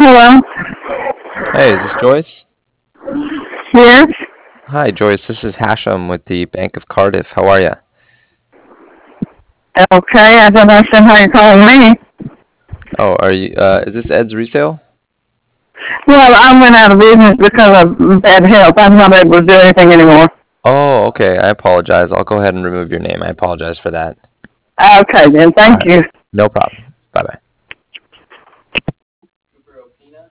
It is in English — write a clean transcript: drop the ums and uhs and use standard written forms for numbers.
Hello. Hey, is this Joyce? Yes. Hi, Joyce. This is Hashem with the Bank of Cardiff. How are you? Okay. I don't understand how you're calling me. Oh, are you? Is this Ed's resale? Well, I went out of business because of bad health. I'm not able to do anything anymore. Oh, okay. I apologize. I'll go ahead and remove your name. I apologize for that. Okay, then. All Thank right. you. No problem. Bye bye.